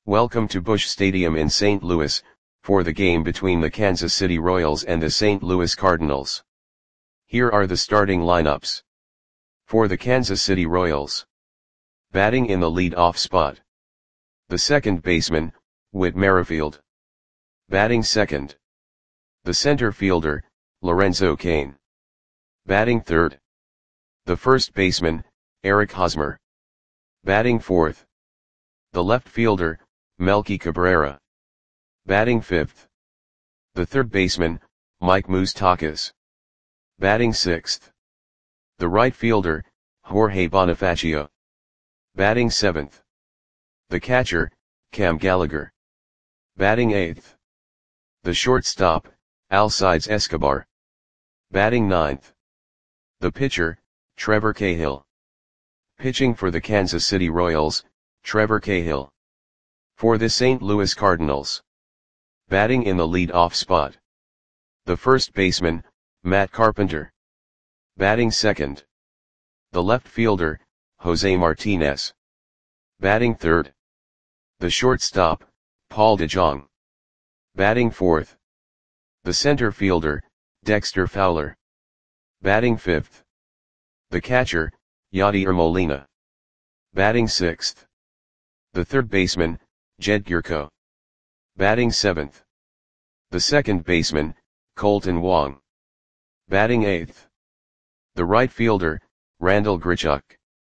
Welcome to Busch Stadium in St. Louis, for the game between the Kansas City Royals and the St. Louis Cardinals. Here are the starting lineups. For the Kansas City Royals. Batting in the lead-off spot. The second baseman, Whit Merrifield. Batting second. The center fielder, Lorenzo Cain. Batting third. The first baseman, Eric Hosmer. Batting fourth. The left fielder, Melky Cabrera. Batting fifth. The third baseman, Mike Moustakas. Batting sixth. The right fielder, Jorge Bonifacio. Batting seventh. The catcher, Cam Gallagher. Batting eighth. The shortstop, Alcides Escobar. Batting ninth. The pitcher, Trevor Cahill. Pitching for the Kansas City Royals, Trevor Cahill. For the St. Louis Cardinals. Batting in the lead-off spot. The first baseman, Matt Carpenter. Batting second. The left fielder, Jose Martinez. Batting third. The shortstop, Paul DeJong. Batting fourth. The center fielder, Dexter Fowler. Batting fifth. The catcher, Yadier Molina. Batting sixth. The third baseman, Jed Gyorko. Batting seventh. The second baseman, Colton Wong. Batting eighth. The right fielder, Randal Grichuk.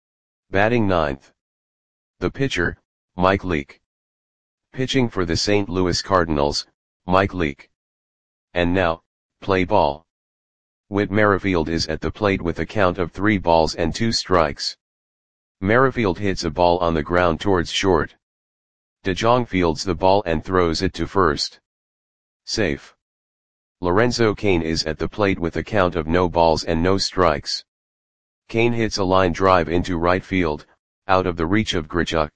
Batting ninth. The pitcher, Mike Leake. Pitching for the St. Louis Cardinals, Mike Leake. And now, play ball. Whit Merrifield is at the plate with a count of 3 balls and 2 strikes. Merrifield hits a ball on the ground towards short. DeJong fields the ball and throws it to first. Safe. Lorenzo Cain is at the plate with a count of no balls and no strikes. Cain hits a line drive into right field, out of the reach of Grichuk.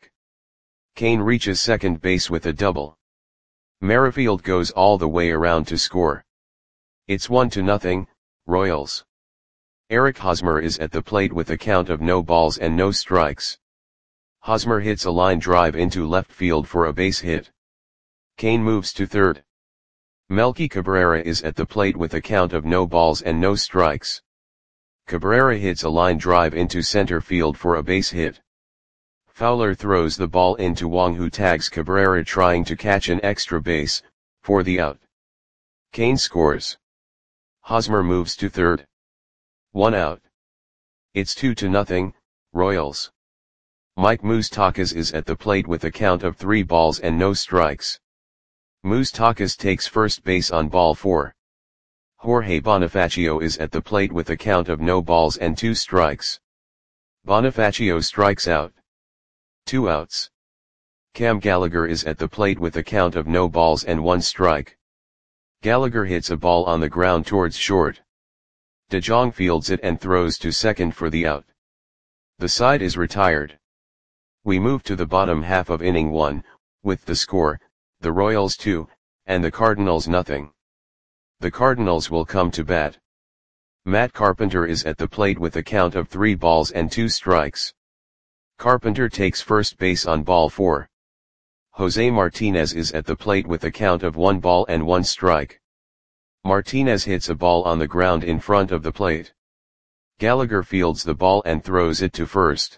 Cain reaches second base with a double. Merrifield goes all the way around to score. It's 1-0, Royals. Eric Hosmer is at the plate with a count of no balls and no strikes. Hosmer hits a line drive into left field for a base hit. Cain moves to third. Melky Cabrera is at the plate with a count of no balls and no strikes. Cabrera hits a line drive into center field for a base hit. Fowler throws the ball into Wong, who tags Cabrera trying to catch an extra base, for the out. Cain scores. Hosmer moves to third. 1 out. It's 2-0, Royals. Mike Moustakas is at the plate with a count of 3 balls and no strikes. Moustakas takes first base on ball 4. Jorge Bonifacio is at the plate with a count of no balls and 2 strikes. Bonifacio strikes out. 2 outs. Cam Gallagher is at the plate with a count of no balls and 1 strike. Gallagher hits a ball on the ground towards short. DeJong fields it and throws to second for the out. The side is retired. We move to the bottom half of inning 1, with the score, the Royals 2, and the Cardinals nothing. The Cardinals will come to bat. Matt Carpenter is at the plate with a count of 3 balls and 2 strikes. Carpenter takes first base on ball 4. Jose Martinez is at the plate with a count of 1 ball and 1 strike. Martinez hits a ball on the ground in front of the plate. Gallagher fields the ball and throws it to first.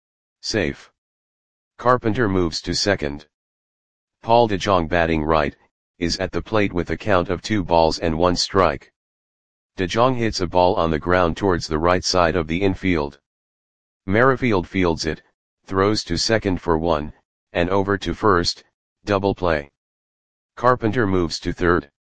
Safe. Carpenter moves to second. Paul DeJong, batting right, is at the plate with a count of 2 balls and 1 strike. DeJong hits a ball on the ground towards the right side of the infield. Merrifield fields it, throws to second for 1, and over to first, double play. Carpenter moves to third.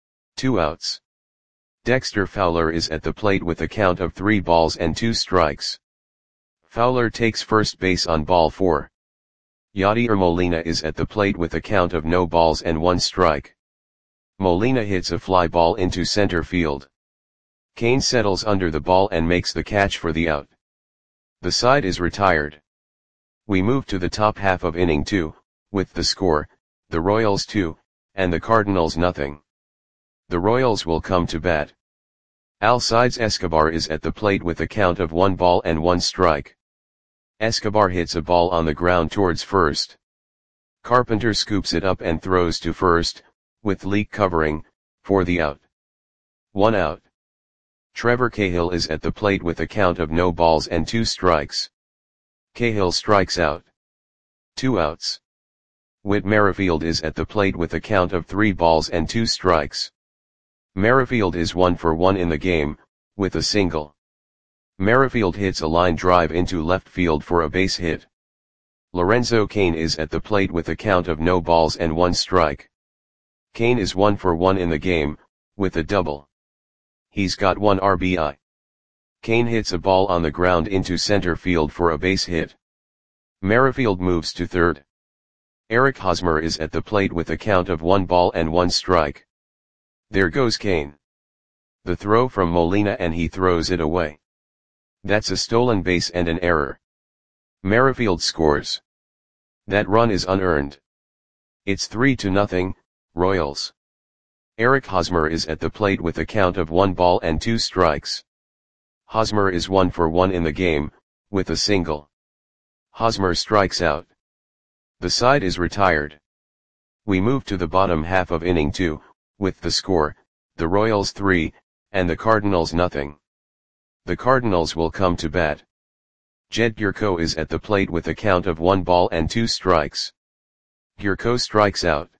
2 outs. Dexter Fowler is at the plate with a count of 3 balls and 2 strikes. Fowler takes first base on ball 4. Yadier Molina is at the plate with a count of no balls and 1 strike. Molina hits a fly ball into center field. Cain settles under the ball and makes the catch for the out. The side is retired. We move to the top half of inning 2, with the score, the Royals 2, and the Cardinals nothing. The Royals will come to bat. Alcides Escobar is at the plate with a count of 1 ball and 1 strike. Escobar hits a ball on the ground towards first. Carpenter scoops it up and throws to first, with Leake covering, for the out. 1 out. Trevor Cahill is at the plate with a count of no balls and 2 strikes. Cahill strikes out. 2 outs. Whit Merrifield is at the plate with a count of 3 balls and 2 strikes. Merrifield is 1 for 1 in the game, with a single. Merrifield hits a line drive into left field for a base hit. Lorenzo Cain is at the plate with a count of no balls and 1 strike. Cain is 1 for 1 in the game, with a double. He's got 1 RBI. Cain hits a ball on the ground into center field for a base hit. Merrifield moves to third. Eric Hosmer is at the plate with a count of 1 ball and 1 strike. There goes Cain. The throw from Molina and he throws it away. That's a stolen base and an error. Merrifield scores. That run is unearned. It's 3-0, Royals. Eric Hosmer is at the plate with a count of 1 ball and 2 strikes. Hosmer is 1 for 1 in the game, with a single. Hosmer strikes out. The side is retired. We move to the bottom half of inning 2, with the score, the Royals 3, and the Cardinals nothing. The Cardinals will come to bat. Jed Gyorko is at the plate with a count of 1 ball and 2 strikes. Gyorko strikes out.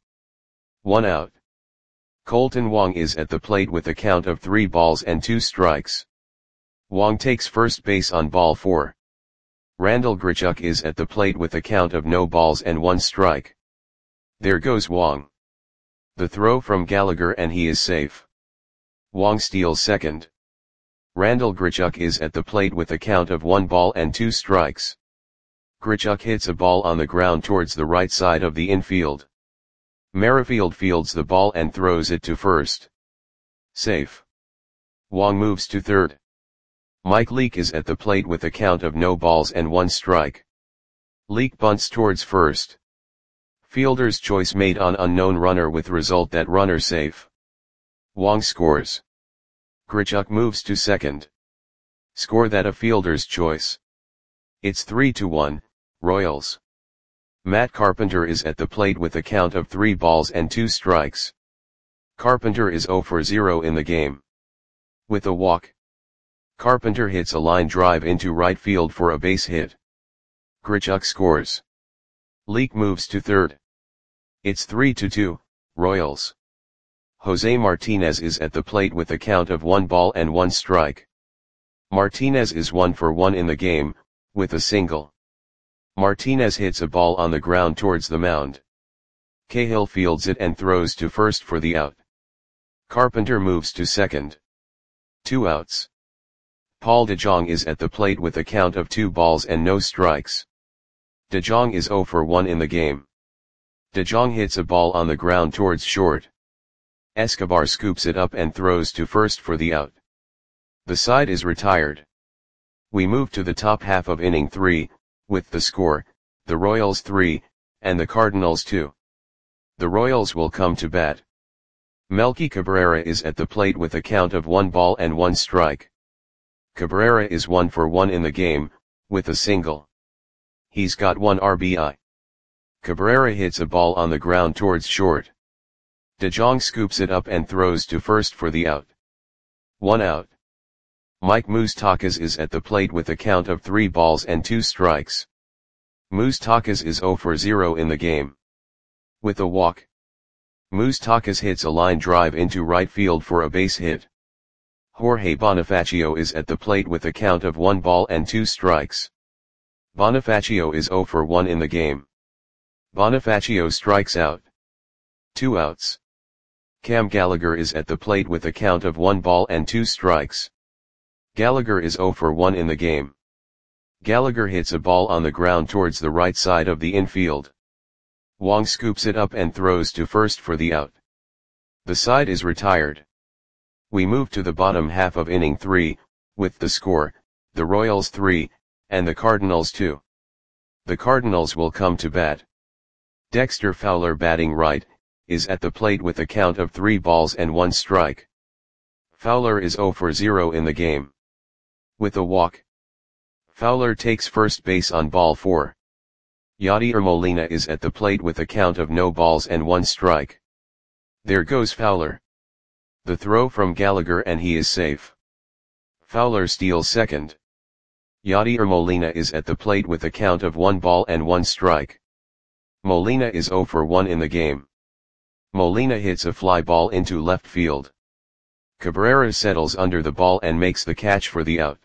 1 out. Colton Wong is at the plate with a count of 3 balls and 2 strikes. Wong takes first base on ball 4. Randal Grichuk is at the plate with a count of no balls and 1 strike. There goes Wong. The throw from Gallagher and he is safe. Wong steals second. Randal Grichuk is at the plate with a count of 1 ball and 2 strikes. Grichuk hits a ball on the ground towards the right side of the infield. Merrifield fields the ball and throws it to first. Safe. Wong moves to third. Mike Leake is at the plate with a count of no balls and 1 strike. Leake bunts towards first. Fielder's choice made on unknown runner with result that runner safe. Wong scores. Grichuk moves to second. Score that a fielder's choice. It's 3-1, Royals. Matt Carpenter is at the plate with a count of 3 balls and 2 strikes. Carpenter is 0 for 0 in the game. With a walk. Carpenter hits a line drive into right field for a base hit. Grichuk scores. Leake moves to third. It's 3-2, Royals. Jose Martinez is at the plate with a count of 1 ball and 1 strike. Martinez is 1 for 1 in the game, with a single. Martinez hits a ball on the ground towards the mound. Cahill fields it and throws to first for the out. Carpenter moves to second. 2 outs. Paul DeJong is at the plate with a count of 2 balls and no strikes. DeJong is 0 for 1 in the game. DeJong hits a ball on the ground towards short. Escobar scoops it up and throws to first for the out. The side is retired. We move to the top half of inning 3, with the score, the Royals 3, and the Cardinals 2. The Royals will come to bat. Melky Cabrera is at the plate with a count of 1 ball and 1 strike. Cabrera is 1 for 1 in the game, with a single. He's got 1 RBI. Cabrera hits a ball on the ground towards short. DeJong scoops it up and throws to first for the out. 1 out. Mike Moustakas is at the plate with a count of 3 balls and 2 strikes. Moustakas is 0 for 0 in the game. With a walk. Moustakas hits a line drive into right field for a base hit. Jorge Bonifacio is at the plate with a count of 1 ball and 2 strikes. Bonifacio is 0 for 1 in the game. Bonifacio strikes out. 2 outs. Cam Gallagher is at the plate with a count of 1 ball and 2 strikes. Gallagher is 0 for 1 in the game. Gallagher hits a ball on the ground towards the right side of the infield. Wong scoops it up and throws to first for the out. The side is retired. We move to the bottom half of inning 3, with the score, the Royals 3, and the Cardinals 2. The Cardinals will come to bat. Dexter Fowler batting right, is at the plate with a count of 3 balls and 1 strike. Fowler is 0 for 0 in the game. With a walk. Fowler takes first base on ball 4. Yadier Molina is at the plate with a count of no balls and 1 strike. There goes Fowler. The throw from Gallagher and he is safe. Fowler steals second. Yadier Molina is at the plate with a count of 1 ball and 1 strike. Molina is 0 for 1 in the game. Molina hits a fly ball into left field. Cabrera settles under the ball and makes the catch for the out.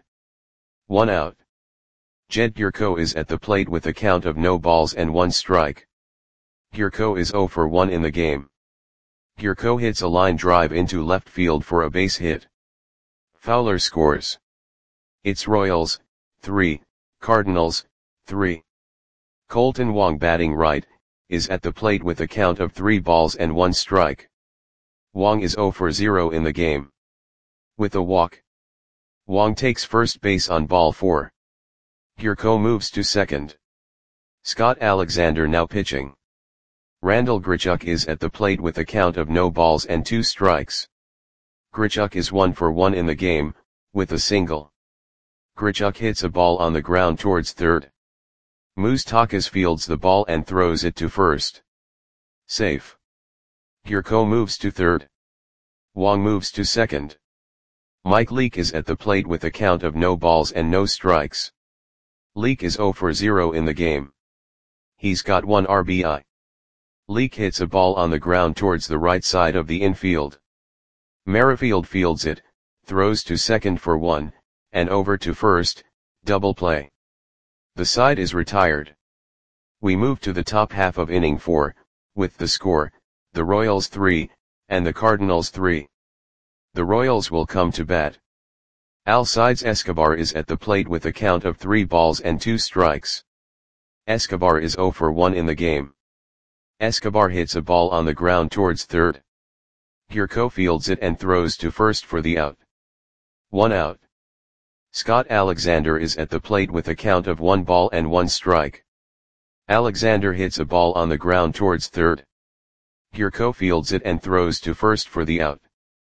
1 out. Jed Gyorko is at the plate with a count of no balls and 1 strike. Gyorko is 0 for 1 in the game. Gyorko hits a line drive into left field for a base hit. Fowler scores. It's Royals, 3, Cardinals, 3. Colton Wong batting right, is at the plate with a count of 3 balls and 1 strike. Wong is 0 for 0 in the game. With a walk, Wong takes first base on ball 4. Gyorko moves to second. Scott Alexander now pitching. Randal Grichuk is at the plate with a count of no balls and 2 strikes. Grichuk is 1 for 1 in the game, with a single. Grichuk hits a ball on the ground towards third. Moustakas fields the ball and throws it to first. Safe. Gyorko moves to third. Wong moves to second. Mike Leake is at the plate with a count of no balls and no strikes. Leake is 0 for 0 in the game. He's got 1 RBI. Leake hits a ball on the ground towards the right side of the infield. Merrifield fields it, throws to second for 1, and over to first, double play. The side is retired. We move to the top half of inning 4, with the score, the Royals 3, and the Cardinals 3. The Royals will come to bat. Alcides Escobar is at the plate with a count of 3 balls and 2 strikes. Escobar is 0 for 1 in the game. Escobar hits a ball on the ground towards third. Gyorko fields it and throws to first for the out. 1 out. Scott Alexander is at the plate with a count of 1 ball and 1 strike. Alexander hits a ball on the ground towards third. Gyorko fields it and throws to first for the out.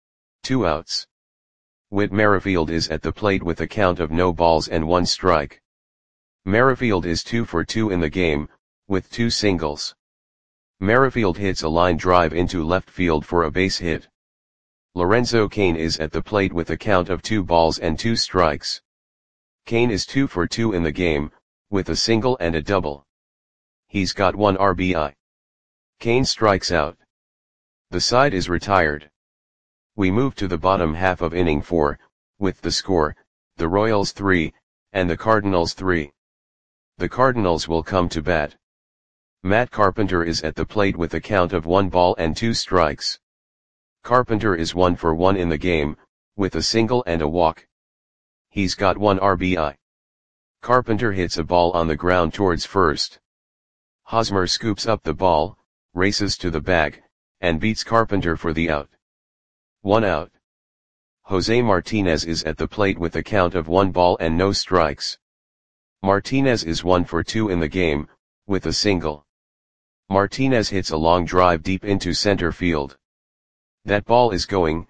2 outs. Whit Merrifield is at the plate with a count of no balls and 1 strike. Merrifield is 2 for 2 in the game, with 2 singles. Merrifield hits a line drive into left field for a base hit. Lorenzo Cain is at the plate with a count of 2 balls and 2 strikes. Cain is 2 for 2 in the game, with a single and a double. He's got 1 RBI. Cain strikes out. The side is retired. We move to the bottom half of inning 4, with the score, the Royals 3, and the Cardinals 3. The Cardinals will come to bat. Matt Carpenter is at the plate with a count of 1 ball and 2 strikes. Carpenter is 1 for 1 in the game, with a single and a walk. He's got 1 RBI. Carpenter hits a ball on the ground towards first. Hosmer scoops up the ball, races to the bag, and beats Carpenter for the out. 1 out. Jose Martinez is at the plate with a count of 1 ball and no strikes. Martinez is 1 for 2 in the game, with a single. Martinez hits a long drive deep into center field. That ball is gone.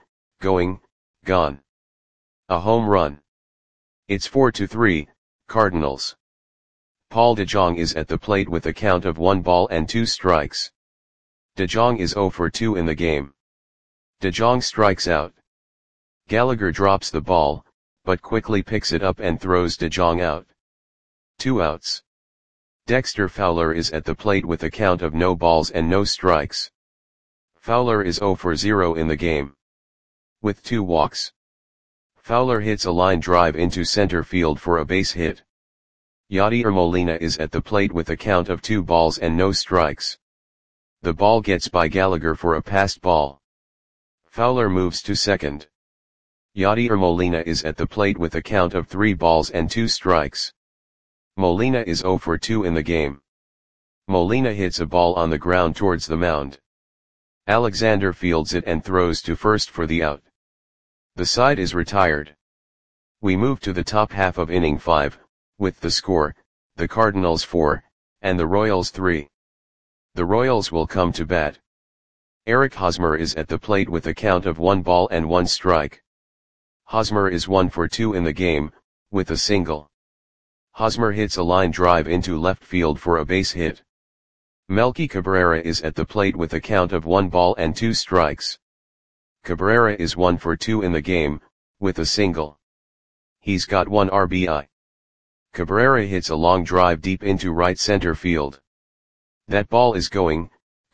A home run. It's 4-3, Cardinals. Paul DeJong is at the plate with a count of 1 ball and 2 strikes. DeJong is 0 for 2 in the game. DeJong strikes out. Gallagher drops the ball, but quickly picks it up and throws DeJong out. 2 outs. Dexter Fowler is at the plate with a count of no balls and no strikes. Fowler is 0 for 0 in the game. With 2 walks. Fowler hits a line drive into center field for a base hit. Yadier Molina is at the plate with a count of 2 balls and no strikes. The ball gets by Gallagher for a passed ball. Fowler moves to second. Yadier Molina is at the plate with a count of 3 balls and 2 strikes. Molina is 0 for 2 in the game. Molina hits a ball on the ground towards the mound. Alexander fields it and throws to first for the out. The side is retired. We move to the top half of inning 5, with the score, the Cardinals 4, and the Royals 3. The Royals will come to bat. Eric Hosmer is at the plate with a count of 1 ball and 1 strike. Hosmer is 1 for 2 in the game, with a single. Hosmer hits a line drive into left field for a base hit. Melky Cabrera is at the plate with a count of 1 ball and 2 strikes. Cabrera is 1 for 2 in the game, with a single. He's got 1 RBI. Cabrera hits a long drive deep into right center field. That ball is gone.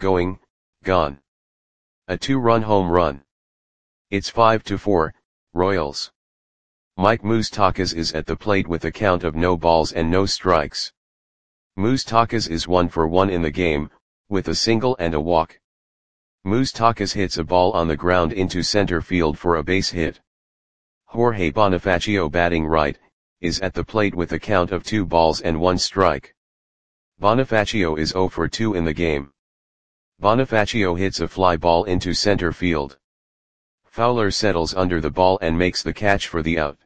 A 2-run home run. It's 5-4, Royals. Mike Moustakas is at the plate with a count of no balls and no strikes. Moustakas is 1 for 1 in the game, with a single and a walk. Moustakas hits a ball on the ground into center field for a base hit. Jorge Bonifacio, batting right, is at the plate with a count of 2 balls and 1 strike. Bonifacio is 0 for 2 in the game. Bonifacio hits a fly ball into center field. Fowler settles under the ball and makes the catch for the out.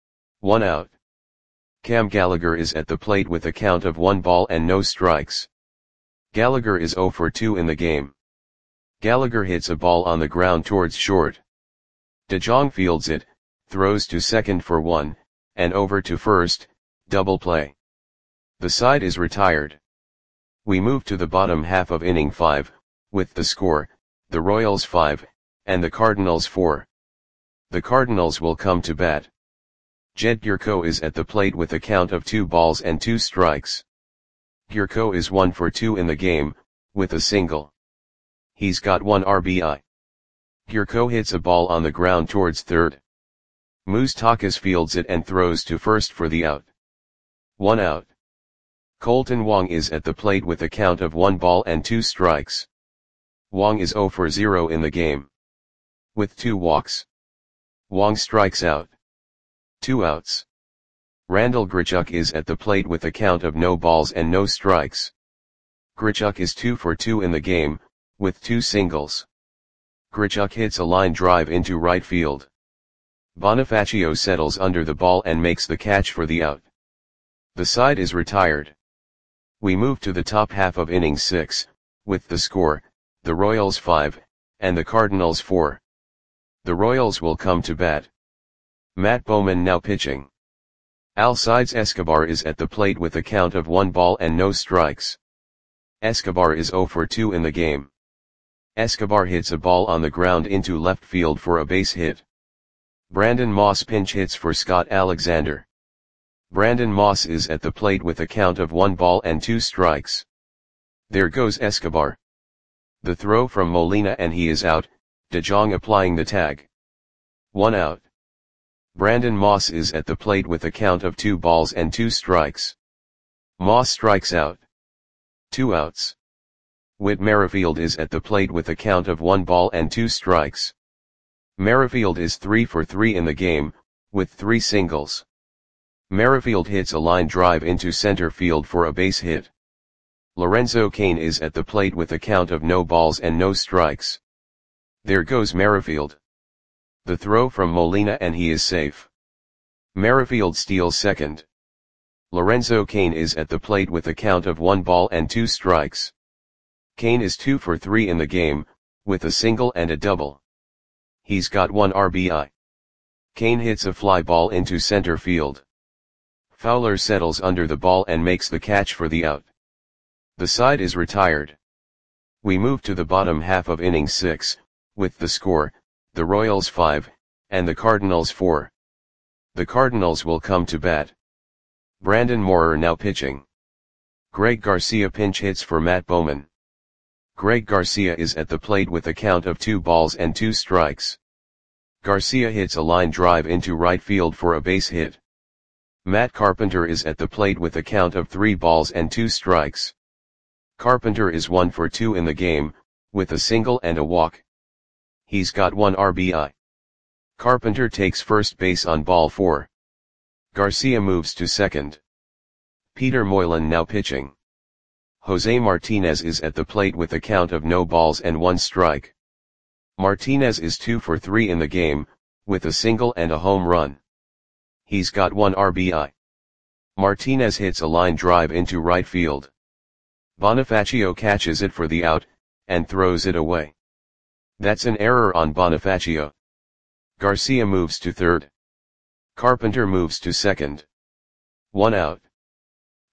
1 out. Cam Gallagher is at the plate with a count of 1 ball and no strikes. Gallagher is 0 for 2 in the game. Gallagher hits a ball on the ground towards short. DeJong fields it, throws to second for 1, and over to first, double play. The side is retired. We move to the bottom half of inning 5, with the score, the Royals 5, and the Cardinals 4. The Cardinals will come to bat. Jed Gyorko is at the plate with a count of 2 balls and 2 strikes. Gyorko is 1 for 2 in the game, with a single. He's got 1 RBI. Gyorko hits a ball on the ground towards third. Moustakas fields it and throws to first for the out. 1 out. Colton Wong is at the plate with a count of 1 ball and 2 strikes. Wong is 0 for 0 in the game. With 2 walks. Wong strikes out. 2 outs. Randal Grichuk is at the plate with a count of no balls and no strikes. Grichuk is 2 for 2 in the game, with 2 singles. Grichuk hits a line drive into right field. Bonifacio settles under the ball and makes the catch for the out. The side is retired. We move to the top half of inning 6, with the score, the Royals 5, and the Cardinals 4. The Royals will come to bat. Matt Bowman now pitching. Alcides Escobar is at the plate with a count of 1 ball and no strikes. Escobar is 0 for 2 in the game. Escobar hits a ball on the ground into left field for a base hit. Brandon Moss pinch hits for Scott Alexander. Brandon Moss is at the plate with a count of 1 ball and 2 strikes. There goes Escobar. The throw from Molina and he is out, DeJong applying the tag. 1 out. Brandon Moss is at the plate with a count of 2 balls and 2 strikes. Moss strikes out. 2 outs. Whit Merrifield is at the plate with a count of 1 ball and 2 strikes. Merrifield is 3 for 3 in the game, with 3 singles. Merrifield hits a line drive into center field for a base hit. Lorenzo Cain is at the plate with a count of no balls and no strikes. There goes Merrifield. The throw from Molina and he is safe. Merrifield steals second. Lorenzo Cain is at the plate with a count of 1 ball and 2 strikes. Cain is 2 for 3 in the game, with a single and a double. He's got 1 RBI. Cain hits a fly ball into center field. Fowler settles under the ball and makes the catch for the out. The side is retired. We move to the bottom half of inning 6, with the score, the Royals 5, and the Cardinals 4. The Cardinals will come to bat. Brandon Moorer now pitching. Greg Garcia pinch hits for Matt Bowman. Greg Garcia is at the plate with a count of 2 balls and 2 strikes. Garcia hits a line drive into right field for a base hit. Matt Carpenter is at the plate with a count of 3 balls and 2 strikes. Carpenter is 1 for 2 in the game, with a single and a walk. He's got 1 RBI. Carpenter takes first base on ball 4. Garcia moves to second. Peter Moylan now pitching. Jose Martinez is at the plate with a count of no balls and 1 strike. Martinez is 2 for 3 in the game, with a single and a home run. He's got 1 RBI. Martinez hits a line drive into right field. Bonifacio catches it for the out, and throws it away. That's an error on Bonifacio. Garcia moves to third. Carpenter moves to second. 1 out.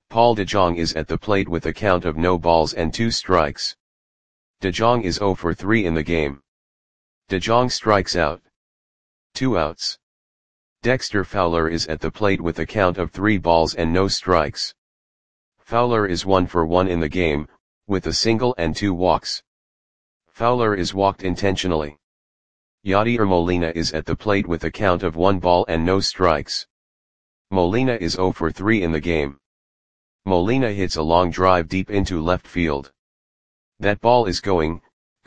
Paul de Jong is at the plate with a count of no balls and 2 strikes. De Jong is 0 for 3 in the game. De Jong strikes out. 2 outs. Dexter Fowler is at the plate with a count of 3 balls and no strikes. Fowler is 1 for 1 in the game, with a single and 2 walks. Fowler is walked intentionally. Yadier Molina is at the plate with a count of 1 ball and no strikes. Molina is 0 for 3 in the game. Molina hits a long drive deep into left field. That ball is gone.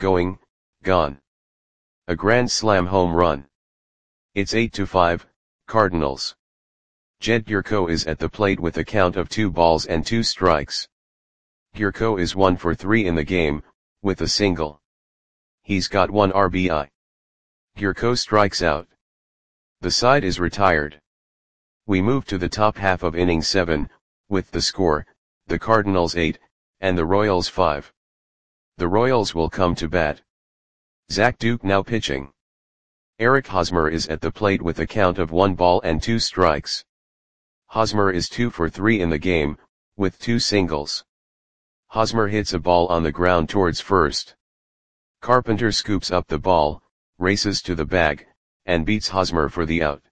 A grand slam home run. It's 8-5, Cardinals. Jed Gyorko is at the plate with a count of 2 balls and 2 strikes. Gyorko is 1 for 3 in the game, with a single. He's got 1 RBI. Gyorko strikes out. The side is retired. We move to the top half of inning 7, with the score, the Cardinals 8, and the Royals 5. The Royals will come to bat. Zach Duke now pitching. Eric Hosmer is at the plate with a count of 1 ball and 2 strikes. Hosmer is 2 for 3 in the game, with 2 singles. Hosmer hits a ball on the ground towards first. Carpenter scoops up the ball, races to the bag, and beats Hosmer for the out.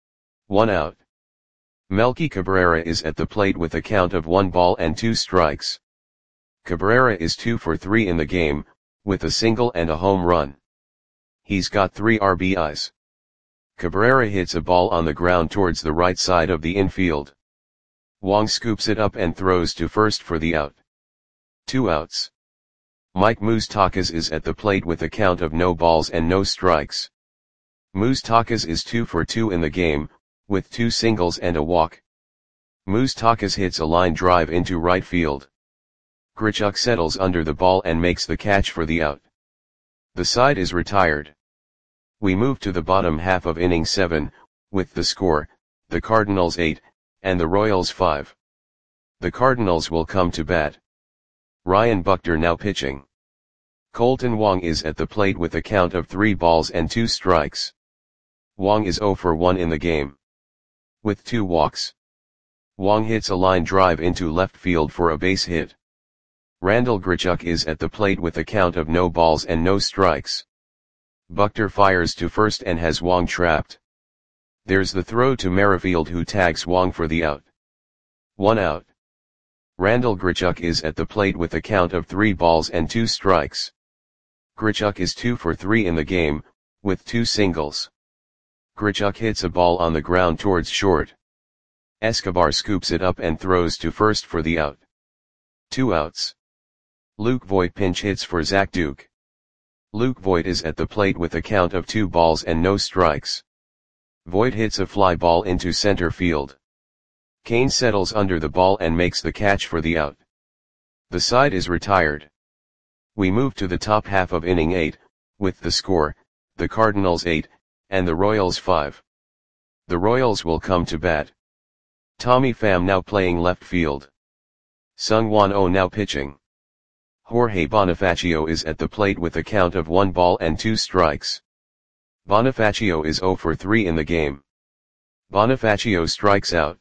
1 out. Melky Cabrera is at the plate with a count of 1 ball and 2 strikes. Cabrera is 2 for 3 in the game, with a single and a home run. He's got 3 RBIs. Cabrera hits a ball on the ground towards the right side of the infield. Wong scoops it up and throws to first for the out. 2 outs. Mike Moustakas is at the plate with a count of no balls and no strikes. Moustakas is 2 for 2 in the game, with 2 singles and a walk. Moustakas hits a line drive into right field. Grichuk settles under the ball and makes the catch for the out. The side is retired. We move to the bottom half of inning 7, with the score, the Cardinals 8, and the Royals 5. The Cardinals will come to bat. Ryan Buckner now pitching. Colton Wong is at the plate with a count of 3 balls and 2 strikes. Wong is 0 for 1 in the game. With 2 walks. Wong hits a line drive into left field for a base hit. Randall Grichuk is at the plate with a count of no balls and no strikes. Buckner fires to first and has Wong trapped. There's the throw to Merrifield, who tags Wong for the out. 1 out. Randall Grichuk is at the plate with a count of 3 balls and 2 strikes. Grichuk is 2 for 3 in the game, with 2 singles. Grichuk hits a ball on the ground towards short. Escobar scoops it up and throws to first for the out. 2 outs. Luke Voit pinch hits for Zach Duke. Luke Voit is at the plate with a count of 2 balls and no strikes. Voit hits a fly ball into center field. Kane settles under the ball and makes the catch for the out. The side is retired. We move to the top half of inning 8, with the score, the Cardinals 8, and the Royals 5. The Royals will come to bat. Tommy Pham now playing left field. Seung-Won Oh now pitching. Jorge Bonifacio is at the plate with a count of 1 ball and 2 strikes. Bonifacio is 0 for 3 in the game. Bonifacio strikes out.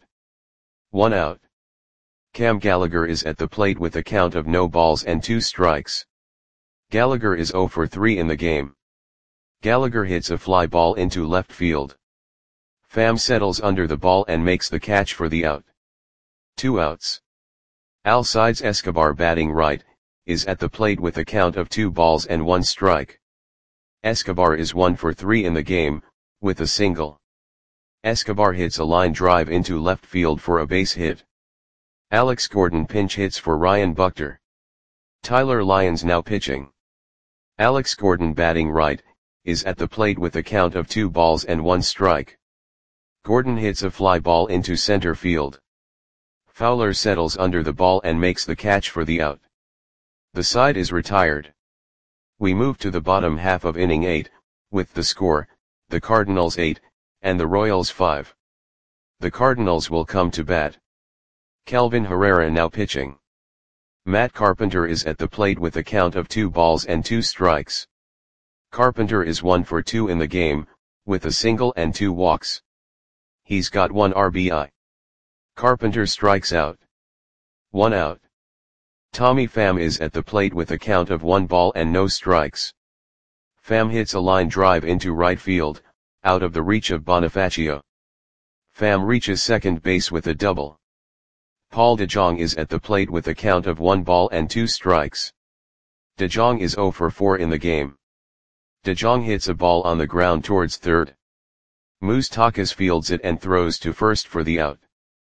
1 out. Cam Gallagher is at the plate with a count of no balls and 2 strikes. Gallagher is 0 for 3 in the game. Gallagher hits a fly ball into left field. Pham settles under the ball and makes the catch for the out. 2 outs. Alcides Escobar batting right, is at the plate with a count of 2 balls and 1 strike. Escobar is 1 for 3 in the game, with a single. Escobar hits a line drive into left field for a base hit. Alex Gordon pinch hits for Ryan Buckner. Tyler Lyons now pitching. Alex Gordon batting right, is at the plate with a count of 2 balls and 1 strike. Gordon hits a fly ball into center field. Fowler settles under the ball and makes the catch for the out. The side is retired. We move to the bottom half of inning 8, with the score, the Cardinals 8, and the Royals 5. The Cardinals will come to bat. Kelvin Herrera now pitching. Matt Carpenter is at the plate with a count of 2 balls and 2 strikes. Carpenter is 1 for 2 in the game, with a single and 2 walks. He's got 1 RBI. Carpenter strikes out. 1 out. Tommy Pham is at the plate with a count of 1 ball and no strikes. Pham hits a line drive into right field, out of the reach of Bonifacio. Pham reaches second base with a double. Paul DeJong is at the plate with a count of 1 ball and 2 strikes. DeJong is 0 for 4 in the game. DeJong hits a ball on the ground towards third. Moustakas fields it and throws to first for the out.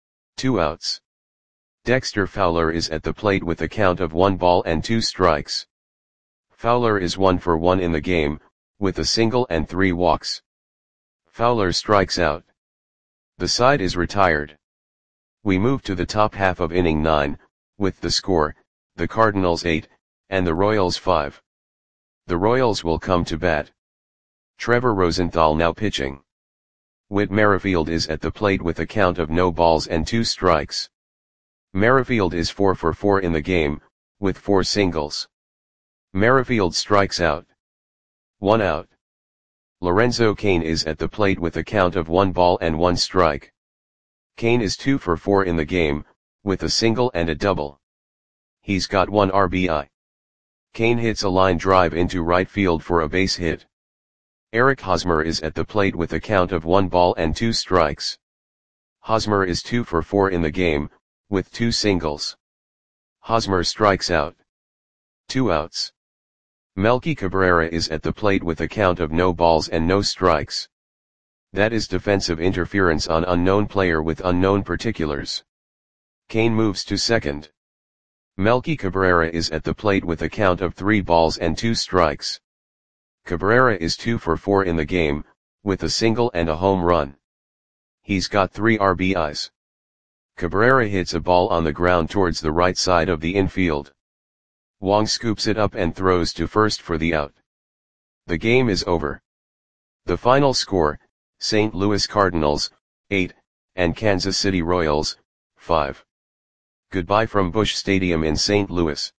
2 outs. Dexter Fowler is at the plate with a count of 1 ball and 2 strikes. Fowler is 1 for 1 in the game, with a single and 3 walks. Fowler strikes out. The side is retired. We move to the top half of inning 9, with the score, the Cardinals 8, and the Royals 5. The Royals will come to bat. Trevor Rosenthal now pitching. Whit Merrifield is at the plate with a count of no balls and 2 strikes. Merrifield is 4 for 4 in the game, with 4 singles. Merrifield strikes out. 1 out. Lorenzo Cain is at the plate with a count of 1 ball and 1 strike. Cain is 2 for 4 in the game, with a single and a double. He's got 1 RBI. Cain hits a line drive into right field for a base hit. Eric Hosmer is at the plate with a count of 1 ball and 2 strikes. Hosmer is 2 for 4 in the game, with 2 singles. Hosmer strikes out. 2 outs. Melky Cabrera is at the plate with a count of no balls and no strikes. That is defensive interference on unknown player with unknown particulars. Cain moves to second. Melky Cabrera is at the plate with a count of 3 balls and 2 strikes. Cabrera is 2 for 4 in the game, with a single and a home run. He's got 3 RBIs. Cabrera hits a ball on the ground towards the right side of the infield. Wong scoops it up and throws to first for the out. The game is over. The final score, St. Louis Cardinals, 8, and Kansas City Royals, 5. Goodbye from Busch Stadium in St. Louis.